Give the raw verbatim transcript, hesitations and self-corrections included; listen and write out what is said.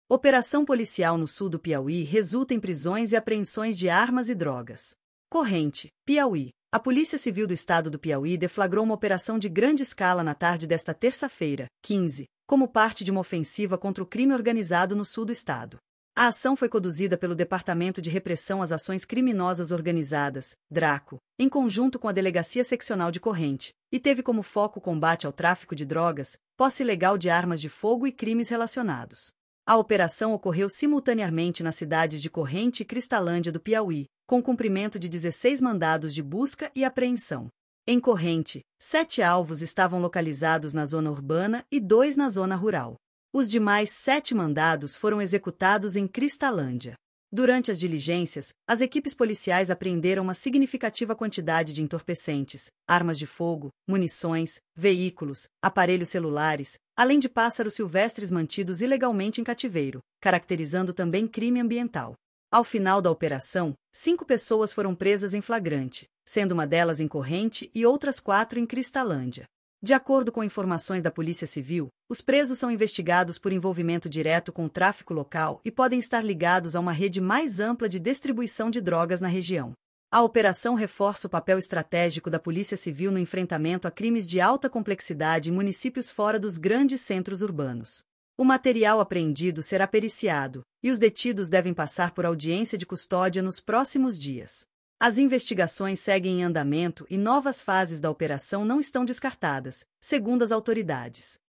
Operação policial no sul do Piauí resulta em prisões e apreensões de armas e drogas. Corrente, Piauí. A Polícia Civil do Estado do Piauí deflagrou uma operação de grande escala na tarde desta terça-feira, quinze, como parte de uma ofensiva contra o crime organizado no sul do estado. A ação foi conduzida pelo Departamento de Repressão às Ações Criminosas Organizadas, DRACO, em conjunto com a Delegacia Seccional de Corrente, e teve como foco o combate ao tráfico de drogas, posse ilegal de armas de fogo e crimes relacionados. A operação ocorreu simultaneamente nas cidades de Corrente e Cristalândia do Piauí, com cumprimento de dezesseis mandados de busca e apreensão. Em Corrente, sete alvos estavam localizados na zona urbana e dois na zona rural. Os demais sete mandados foram executados em Cristalândia. Durante as diligências, as equipes policiais apreenderam uma significativa quantidade de entorpecentes, armas de fogo, munições, veículos, aparelhos celulares, além de pássaros silvestres mantidos ilegalmente em cativeiro, caracterizando também crime ambiental. Ao final da operação, cinco pessoas foram presas em flagrante, sendo uma delas em Corrente e outras quatro em Cristalândia. De acordo com informações da Polícia Civil, os presos são investigados por envolvimento direto com o tráfico local e podem estar ligados a uma rede mais ampla de distribuição de drogas na região. A operação reforça o papel estratégico da Polícia Civil no enfrentamento a crimes de alta complexidade em municípios fora dos grandes centros urbanos. O material apreendido será periciado, e os detidos devem passar por audiência de custódia nos próximos dias. As investigações seguem em andamento e novas fases da operação não estão descartadas, segundo as autoridades.